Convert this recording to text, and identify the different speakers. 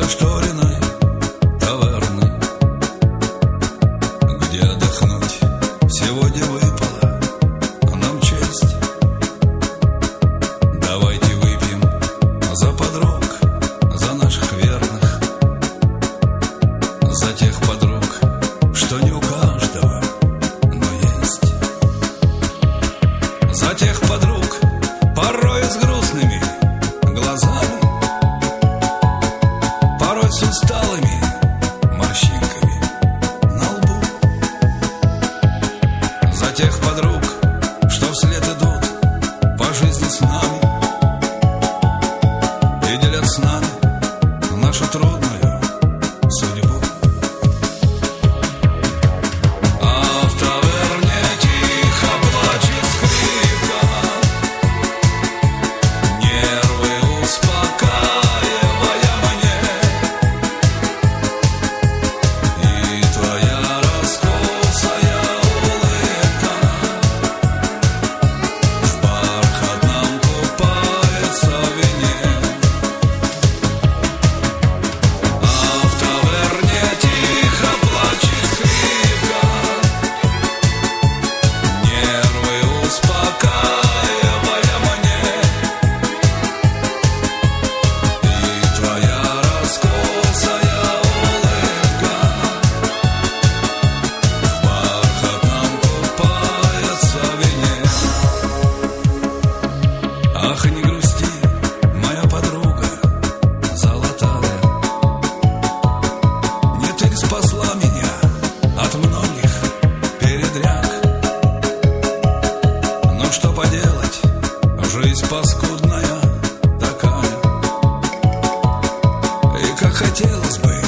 Speaker 1: зашторенной таверны, где отдохнуть сегодня выпала нам честь. Давайте выпьем за подруг, за наших верных, за тех подруг, что не у каждого, но есть. За тех подруг, порой с грустными глазами, порой с усталыми морщинками на лбу. За тех подруг, что вслед идут по жизни с нами и делят с нами нашу трудную судьбу. А в таверне тихо плачет скрипка, нервы успокаивая мне. И твоя раскосая улыбка в бархатном купается в вине. А в таверне тихо плачет скрипка, нервы успокаивая мне. И твоя раскосая улыбка в бархатном купается в вине. Ах, не грусти, моя подруга золотая, не ты ли спасла меня от многих передряг? Но что поделать, жизнь паскудная такая, и как хотелось бы